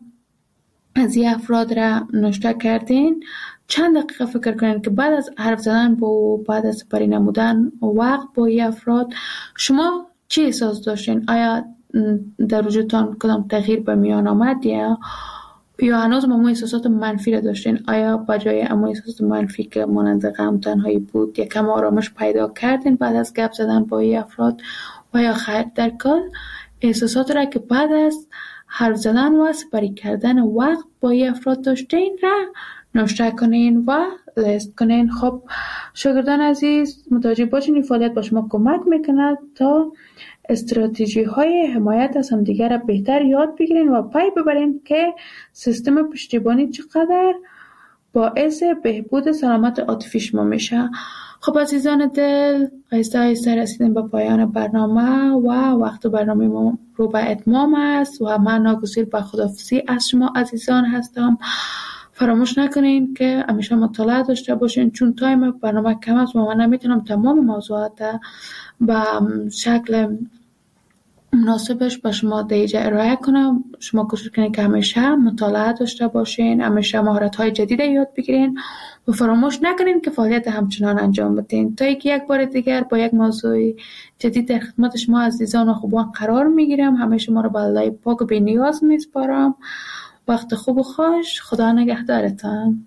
از این افراد را نوشته کردین، چند دقیقه فکر کنین که بعد از حرف زدن با بعد از سپری نمودن وقت با این افراد شما چی احساس داشتین؟ آیا در وجودتان کدام تغییر به میان آمد یا یا هنوز ما احساسات منفی را داشتین؟ آیا بجای اما احساسات منفی که مانند غم، تنهایی بود یکم آرامش پیدا کردین بعد از گپ زدن با این افراد و یا خیر؟ در کل احساسات را که بعد از حرف زدن و سپری کردن وقت با این افراد داشتین را نوشته کنین و لیست کنین. خب شاگردان عزیز، متوجه باشین این فعالیت با شما کمک میکند تا استراتژی های حمایت از همدیگر را بهتر یاد بگیرین و پی ببرین که سیستم پشتیبانی چقدر باعث بهبود سلامت عاطفی شما میشه. خب عزیزان دل، آهسته آهسته رسیدیم به پایان برنامه و وقت برنامه ما رو به اتمام است و من ناگزیر به خداحافظی از شما عزیزان هستم. فراموش نکنین که همیشه مطالعه داشته باشین، چون تایم برنامه کم است و من نمیتونم تمام موضوعات به شکل مناسبش به شما دیجا ارائه کنم. شما کوشش کنید که همیشه مطالعه داشته باشین، همیشه مهارت‌های جدید یاد بگیرین و فراموش نکنین که فعالیت همچنان انجام بدین تا اینکه یک بار دیگر با یک موضوع جدید در خدمت شما عزیزان و خوبان قرار میگیرم. همه شما رو به الله پاک و بی‌نیاز میسپارم. وقت خوب و خوش. خدا نگهدارتان.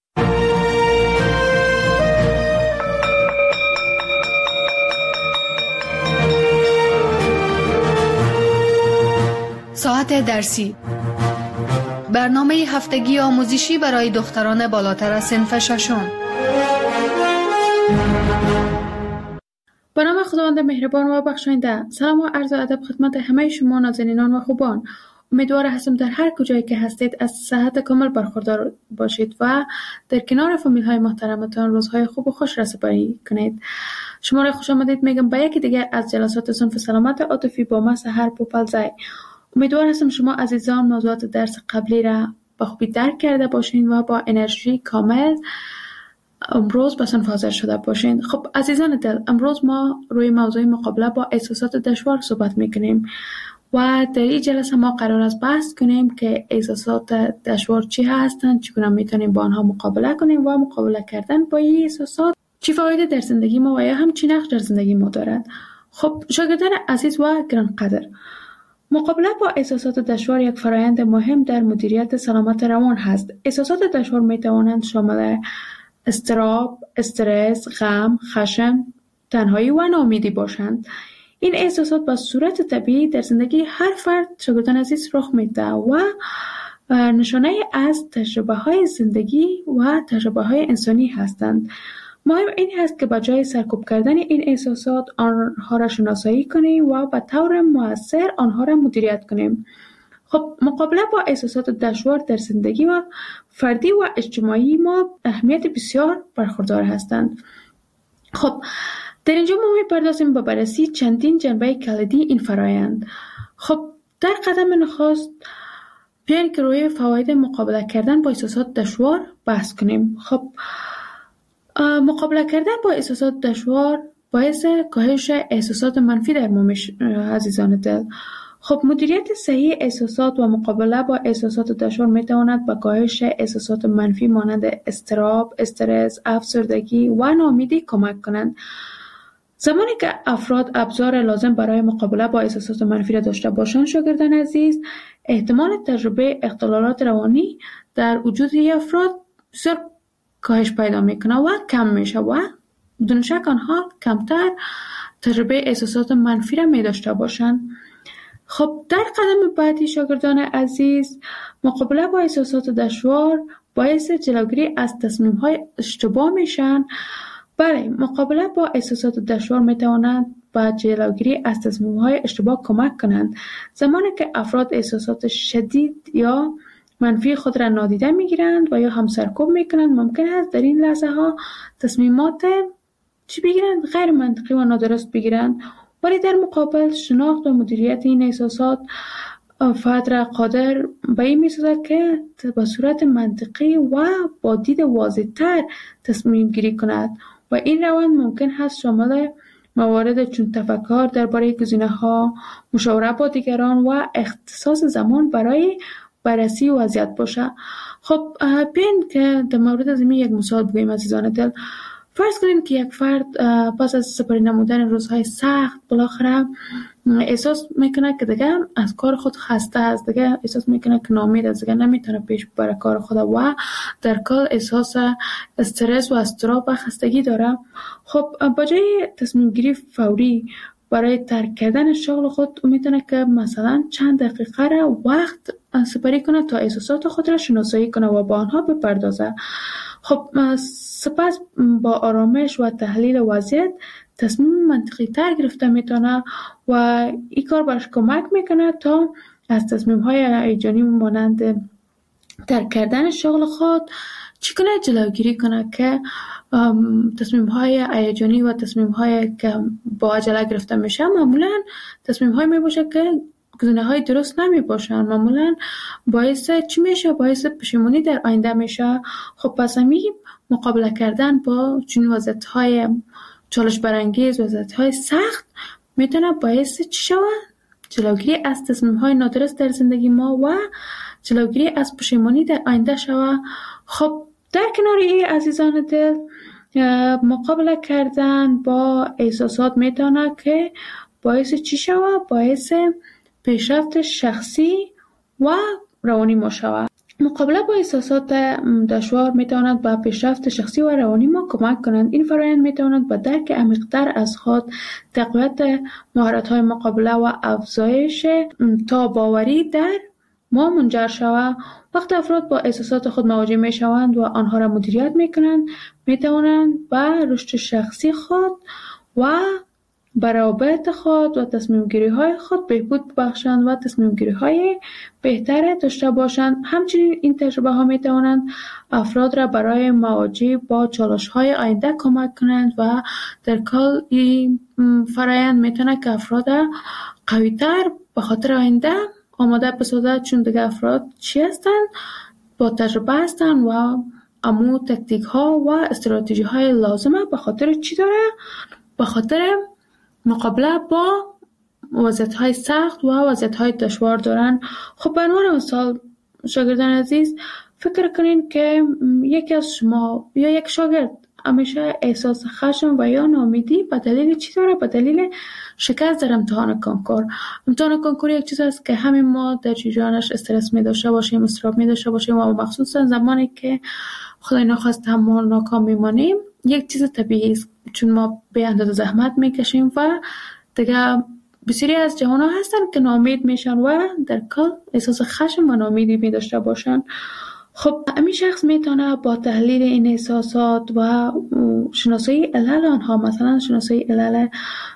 ساعت درسی، برنامه هفتگی آموزشی برای دختران بالاتر از صنف ششم. به نام خداوند مهربان و بخشاینده. سلام و عرض ادب خدمت همه شما نازنینان و خوبان. امیدوار هستم در هر کجایی که هستید از صحت کامل برخوردار باشید و در کنار فامیل های محترمتان روزهای خوب و خوش را سپری کنید. شما را خوش آمدید میگم به یکی دیگر از جلسات صنف سلامت عاطفی با من سحر پوپلزای. امیدوار هستم شما عزیزان موضوعات درس قبلی را به خوبی درک کرده باشین و با انرژی کامل امروز به صنف حاضر شده باشین. خب عزیزان دل، امروز ما روی موضوع مقابله با احساسات دشوار صحبت میکنیم و در این جلسه ما قرار است بحث کنیم که احساسات دشوار چی هستند، چگونه میتونیم با آنها مقابله کنیم و مقابله کردن با این احساسات چی فایده در زندگی ما و یا هم چی نقش در زندگی ما دارد. خب شاگردان عزیز و گرانقدر، مقابله با احساسات دشوار یک فرآیند مهم در مدیریت سلامت روان هست. احساسات دشوار می توانند شامل اضطراب، استرس، غم، خشم، تنهایی و ناامیدی باشند. این احساسات به صورت طبیعی در زندگی هر فرد شاگردان عزیز رخ میده و نشانه از تجربه های زندگی و تجربه های انسانی هستند. مهم این هست که به جای سرکوب کردن این احساسات آنها را شناسایی کنیم و به طور مؤثر آنها را مدیریت کنیم. خب مقابله با احساسات دشوار در زندگی و فردی و اجتماعی ما اهمیت بسیار برخوردار هستند. خب در اینجا ما می‌پردازیم به بررسی چندین جنبه کلیدی این فرآیند. خب در قدم نخست بیاین که روی فواید مقابله کردن با احساسات دشوار بحث کنیم. خب مقابله کردن با احساسات دشوار باعث کاهش احساسات منفی در ما میشه عزیزان دل. خب مدیریت صحیح احساسات و مقابله با احساسات دشوار میتواند به کاهش احساسات منفی مانند اضطراب، استرس، افسردگی و ناامیدی کمک کنند. زمانی که افراد ابزار لازم برای مقابله با احساسات منفی را داشته باشند شاگردان عزیز، احتمال تجربه اختلالات روانی در وجود افراد بسیار کاهش پیدا میکنه و کم میشه و بدون شک آنها کمتر تجربه احساسات منفی را می داشته باشند. خب در قدم بعدی شاگردان عزیز، مقابله با احساسات دشوار باعث جلوگیری از تصمیم های اشتباه میشن. بله، مقابله با احساسات دشوار میتوانند با جلوگیری از تصمیم های اشتباه کمک کنند. زمانی که افراد احساسات شدید یا منفی خود را نادیده میگیرند و یا هم سرکوب میکنند، ممکن است در این لحظه ها تصمیمات چی بگیرند؟ غیر منطقی و نادرست بگیرند. ولی در مقابل شناخت و مدیریت این احساسات فرد را قادر به این میسازد که به صورت منطقی و با دید واضح‌تر تصمیم گیری کند و این روند ممکن است شامل موارد چون تفکر درباره گزینه‌ها، مشاوره با دیگران و اختصاص زمان برای بررسی وضعیت باشه. خب بیاین که در مورد از این یک مثال بگوییم عزیزان دل. فرض کنید که یک فرد پس از سپری نمودن روزهای سخت بالاخره احساس میکنه که دیگه از کار خود خسته است، دیگه احساس میکنه که ناامید است، دیگه نمیتونه پیش ببره کار خود و در کل احساس استرس و اضطراب و خستگی داره. خب با جای تصمیم گیری فوری برای ترک کردن شغل خود میتونه که مثلا چند دقیقه را وقت سپری کنه تا احساسات خود را شناسایی کنه و با آنها بپردازه. خب سپس با آرامش و تحلیل وضعیت تصمیم منطقی تر گرفته میتونه و این کار برش کمک میکنه تا از تصمیم های هیجانی مانند ترک کردن شغل خود چی کنه؟ جلوگیری کنه که تصمیم های هیجانی و تصمیم های که با عجله گرفته میشه معمولا تصمیم های میباشه که گزینه های درست نمی باشن، معمولا باعث چی میشه؟ باعث پشیمونی در آینده میشه. خب پس همی مقابله کردن با چنین وضعیت های چالش برانگیز، وضعیت های سخت میتونه باعث چی شود؟ جلوگیری از تصمیم‌های نادرست در زندگی ما و جلوگیری از پشیمانی در آینده شود. خب در کنار این عزیزان دل، مقابله کردن با احساسات میتونه که باعث چی شود؟ باعث پیشرفت شخصی و روانی ما شود. مقابله با احساسات دشوار میتواند به پیشرفت شخصی و روانی ما کمک کنند. این فرآیند میتواند به درک عمیق‌تر از خود، تقویت مهارت‌های مقابله و افزایش تاب‌آوری در ما منجر شود. وقت افراد با احساسات خود مواجه میشوند و آنها را مدیریت میکنند، میتوانند به رشد شخصی خود و به روابط خود و تصمیم گیری های خود بهبود بخشند و تصمیم گیری های بهتر داشته باشند. همچنین این تجربه ها می توانند افراد را برای مواجهه با چالش های آینده کمک کنند و در کل این فرآیند می تواند که افراد قوی تر به خاطر آینده آماده بسازد، چون دیگه افراد چی هستند؟ با تجربه هستند و امو تکتیک ها و استراتژی های لازمه به خاطر چی داره؟ به خاطر مقابله با وضعیت‌های سخت و وضعیت‌های دشوار دارن. خب به عنوان مثال شاگردان عزیز، فکر کنین که یکی از شما یا یک شاگرد همیشه احساس خشم و یا ناامیدی به دلیل چی داره؟ به دلیل شکست در امتحان کنکور. امتحان کنکور یک چیز است که همین ما در جریانش استرس می داشته باشیم، اضطراب می داشته باشیم و مخصوصا زمانی که خدای نخواست هم ناکام میمانیم، یک چیز طبیعی است، چون ما به اندازه زحمت میکشیم و دیگه بسیاری از جوان ها هستن که ناامید میشن و در کل احساس خشم و ناامیدی می داشته باشن. خب همین شخص میتونه با تحلیل این احساسات و شناسایی علل آنها، مثلا شناسایی علل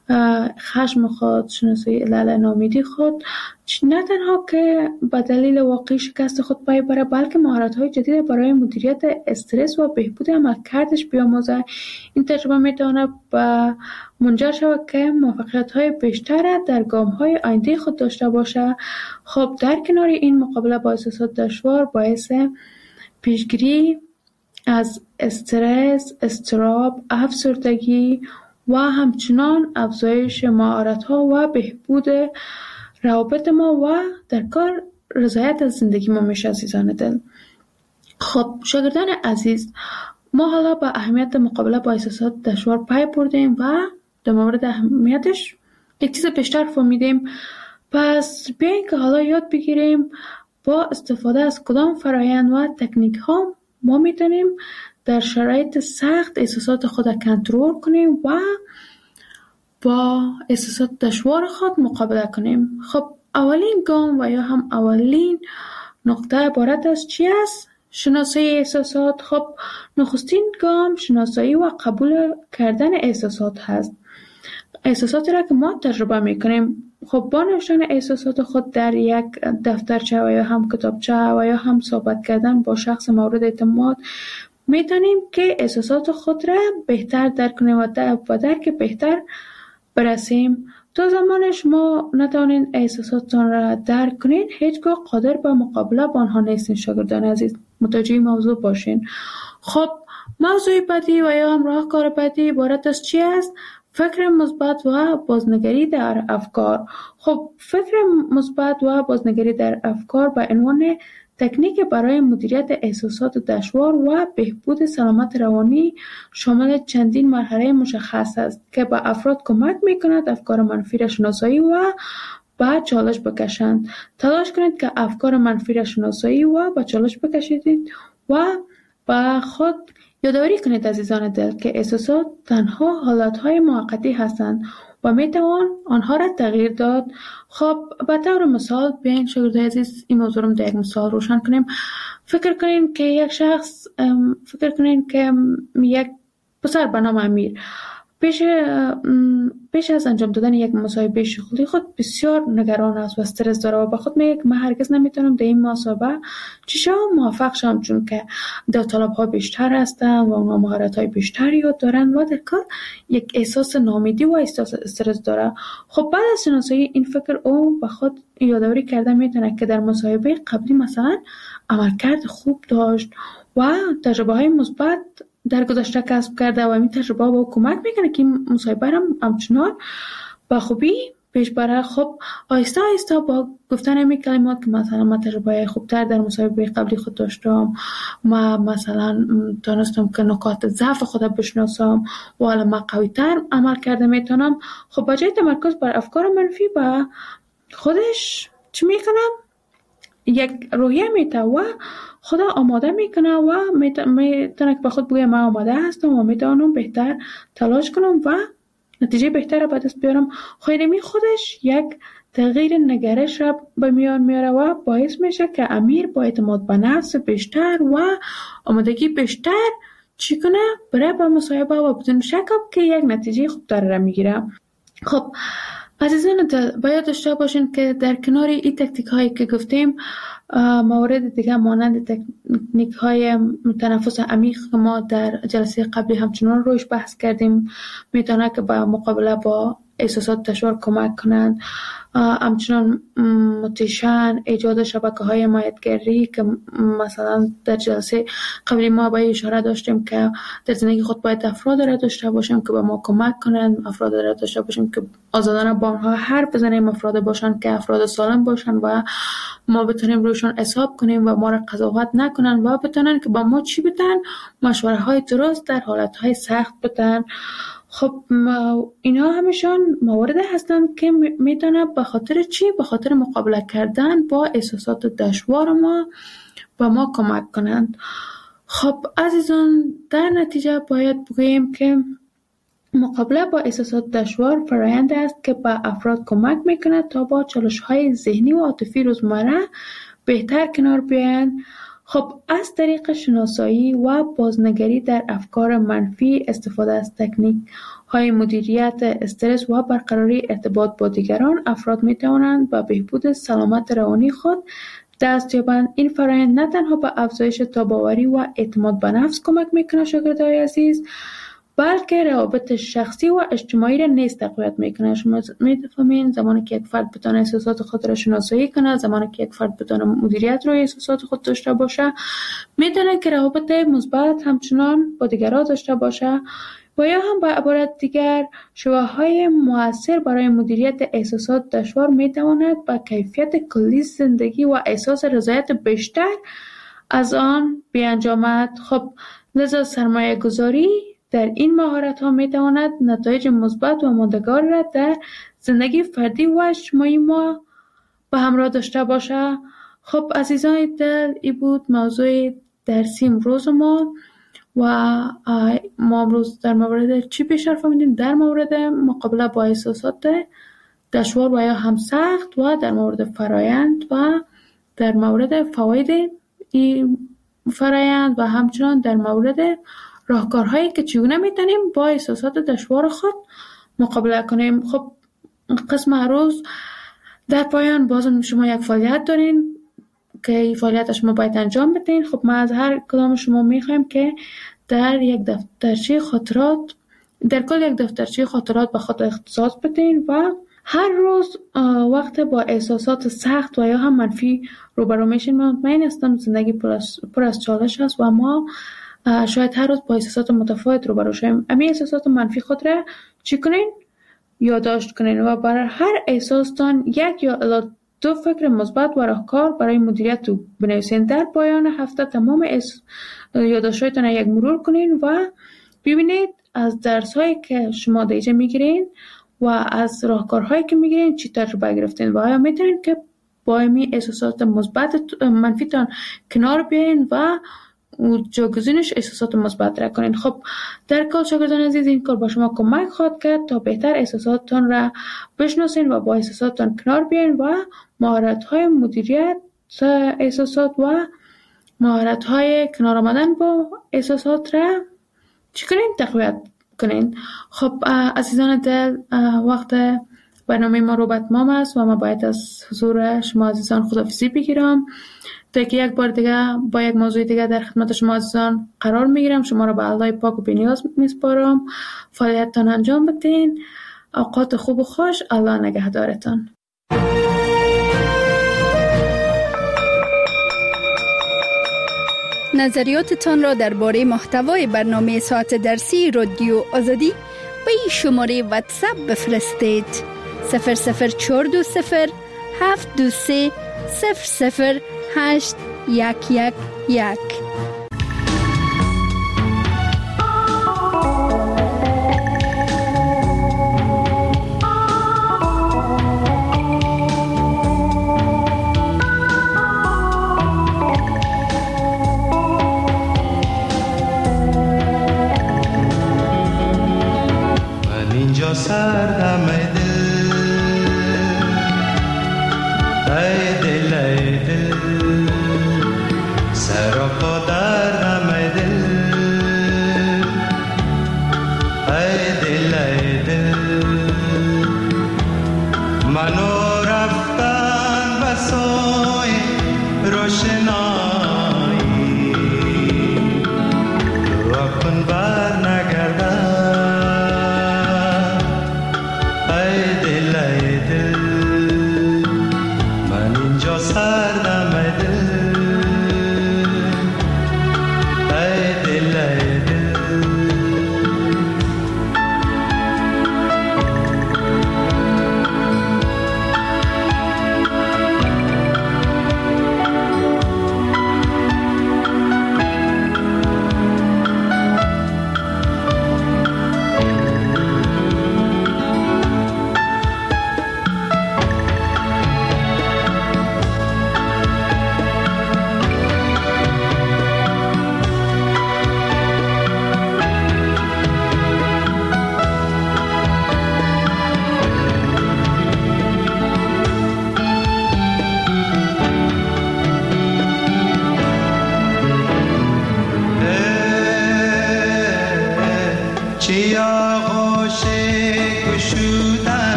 خشم خود، شناسایی علل ناامیدی خود، نه تنها که به دلیل واقعی شکست خود پای بره، بلکه مهارت‌های جدید برای مدیریت استرس و بهبود عملکردش بیاموزه. این تجربه میتونه به منجر شود که موفقیت‌های بیشتر در گام‌های آینده خود داشته باشه. خب در کنار این، مقابله با احساسات دشوار باعث پیشگیری از استرس، اضطراب، افسردگی و همچنان افزایش مهارت‌ها و بهبود روابط ما و در کار رضایت از زندگی ما میشه عزیزان دل. خب شاگردان عزیز، ما حالا به اهمیت مقابله با احساسات دشوار پی بردیم و در مورد اهمیتش یک چیز بیشتر فهمیدیم. پس بیایید که حالا یاد بگیریم با استفاده از کدام فرآیند و تکنیک ها ما میتونیم در شرایط سخت احساسات خود کنترل کنیم و با احساسات دشوار خود مقابله کنیم. خب اولین گام و یا هم اولین نقطه عبارت از چی است؟ شناسایی احساسات. خب نخستین گام شناسایی و قبول کردن احساسات هست. احساساتی را که ما تجربه میکنیم، خب با نوشتن احساسات خود در یک دفترچه و یا هم کتابچه و یا هم صحبت کردن با شخص مورد اعتماد میتونیم که احساسات خود را بهتر درک کنیم و درک بهتر برسیم. تا زمان شما نتوانید احساساتتان را درک کنید، هیچگاه قادر به مقابله با آنها نیستین. شاگردان عزیز، متوجه موضوع باشین. خب موضوع بعدی و یا هم راهکار بعدی عبارت از چی است؟ فکر مثبت و بازنگری در افکار. خب فکر مثبت و بازنگری در افکار به عنوان تکنیک برای مدیریت احساسات دشوار و بهبود سلامت روانی شامل چندین مرحله مشخص است که به افراد کمک می‌کند افکار منفی را شناسایی و به چالش بکشند. تلاش کنید که افکار منفی را شناسایی و به چالش بکشید و به خود یادآوری کنید عزیزان دل که احساسات تنها حالتهای موقتی هستند و میتوان آنها را تغییر داد. خب به طور مثال بیاین شاگردان عزیز این موضوع رو در یک مثال روشن کنیم. فکر کنین که یک شخص فکر کنین که یک پسر به نام امیر پیش پیش از انجام دادن یک مصاحبه شغلی خود بسیار نگران است و استرس داره و به خود میگه من هرگز نمیتونم در این مصاحبه چشم موفق شم، چون که داوطلب‌ها بیشتر هستن و اونها مهارت‌های بیشتری یاد دارن و در کار یک احساس ناامیدی و احساس استرس داره. خب بعد از شناسایی این فکر او به خود یادآوری کرده میتونه که در مصاحبه قبلی مثلا عملکرد خوب داشت و تجربه‌های مثبت در گذشته کسب کرده و این تجربه با کمک میکنه که این مصاحبه هم همچنان با خوبی پیش بره. خب آیسته آیسته با گفتن همین کلمات که مثلا من تجربه خوبتر در مصاحبه قبلی خود داشتم، ما مثلا تونستم که نکات ضعف خودم بشناسم و حالا من قوی‌تر عمل کرده میتونم. خب با جای تمرکز بر افکار منفی با خودش چی میکنم؟ یک روحیه میته و خدا آماده میکنه و میتونه که به خود بگه من آماده هستم و میتونم بهتر تلاش کنم و نتیجه بهتر را به دست بیارم. خیلی خودش یک تغییر نگرش را به میان میاره و باعث میشه که امیر با اعتماد به نفس بیشتر و آمادگی بیشتر چی کنه برای با مصاحبه و بدون شک که یک نتیجه خوبتر را میگیره. خب عزیزان باید داشته باشین که در کنار این تکنیک هایی که گفتیم موارد دیگه مانند تکنیک های تنفس عمیق که ما در جلسه قبلی همچنان روش بحث کردیم میتونه که با مقابله با احساسات دشوار کمک کنند. همچنان موتیشن، ایجاد شبکه های حمایتگری که مثلا در جلسه قبلی ما با اشاره داشتیم که در زندگی خود باید افراد را داشته باشیم که به ما کمک کنند، افراد را داشته باشیم که آزادانه با آنها حرف بزنیم، افراد باشند که افراد سالم باشند و ما بتونیم روشون حساب کنیم و ما را قضاوت نکنن و بتونن که با ما چی بدن، مشوره های درست در حالت های سخت بدن. خب اینا همشان موارد هستند که میتونه به خاطر چی؟ به خاطر مقابله کردن با احساسات دشوار ما با ما کمک کنند. خب عزیزان در نتیجه باید بگوییم که مقابله با احساسات دشوار فرآیند است که به افراد کمک میکنه تا با چالش‌های ذهنی و عاطفی روزمره بهتر کنار بیایند. خب از طریق شناسایی و بازنگری در افکار منفی، استفاده از تکنیک های مدیریت استرس و برقراری ارتباط با دیگران، افراد می توانند به بهبود سلامت روانی خود دست یابند. این فرآیند نه تنها به افزایش تاباوری و اعتماد به نفس کمک میکنه شاگردای عزیز، بلکه روابط شخصی و اجتماعی را نیز تقویت میکنه. شما میفهمین زمانی که یک فرد بتونه احساسات خود را شناسایی کنه، زمانی که یک فرد بتونه مدیریت روی احساسات خود داشته باشه، میتونه که روابط مثبت همچنان با دیگران داشته باشه و یا هم با عبارت دیگر شواهدهای مؤثر برای مدیریت احساسات دشوار میتواند با کیفیت کلی زندگی و احساس رضایت بیشتر از آن بیانجامد. خب لذا سرمایه گذاری در این مهارت ها می تواند نتایج مثبت و ماندگار را در زندگی فردی و اجتماعی ما به همراه داشته باشه. خب عزیزان دل، این بود موضوع درسی امروز ما و ما امروز در مورد چی بیشتر فهمیدیم؟ در مورد مقابله با احساسات دشوار و یا هم سخت و در مورد فرایند و در مورد فواید این فرایند و همچنان در مورد راهکارهایی که چگونه میتونیم با احساسات دشوار خود مقابله کنیم. خب قسم روز در پایان بازم شما یک فعالیت دارین که این فعالیت شما باید انجام بدین. خب ما از هر کدام شما میخوایم که در یک دفترچه خاطرات در کل یک دفترچه خاطرات به خود اختصاص بدین و هر روز وقت با احساسات سخت و یا هم منفی روبرو میشین. من مطمئن هستم زندگی پر از چالش است و ما شاید هر روز با احساسات متفاوت روبرو شویم. امی احساسات منفی خود را چی کنین؟ یادداشت کنین و برای هر احساستان یک یا الی دو فکر مثبت و راهکار برای مدیریت رو بنویسین. در پایان هفته تمام یادداشت‌هایتان را یک مرور کنین و ببینید از درس‌هایی که شما دیجه میگیرین و از راهکارهایی که میگیرین چی تجربه گرفتین و آیا میتونین که با امی احساسات مثبت منفیتان کنار بیاین و جاگزینش احساسات مثبت را کنین. خب در کل شاگردان عزیز این کار با شما کمک خواهد کرد تا بهتر احساساتتان را بشناسین و با احساساتتان کنار بیاین و مهارت‌های مدیریت احساسات و مهارت‌های کنار آمدن با احساسات را چی کنین؟ تقویت کنین. خب عزیزان دل، وقت برنامه ما رو به اتمام است و ما باید از حضور شما عزیزان خداحافظی بگیرم تا که یک بار دیگه با یک موضوع دیگه در خدمت شما عزیزان قرار میگیرم. شما رو به الله پاک و بی‌نیاز میسپارم. فعالیتتان انجام بدین. اوقات خوب و خوش. الله نگهدارتان. نظریاتتان را درباره محتوای برنامه ساعت درسی رادیو آزادی به این شماره واتساپ بفرستید: صفر صفر چهار دو صفر هفت دو سه صفر صفر هشت یک یک یک. سردم دل ای دل ای دل سراپا دردم دل ای دل ای دل منو رفتن به سوی روشنایی دعا کن بر نگردم سردم دل ای دل ای دل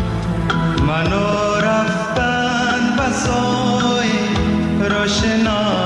منو رفتن بسوی روشنا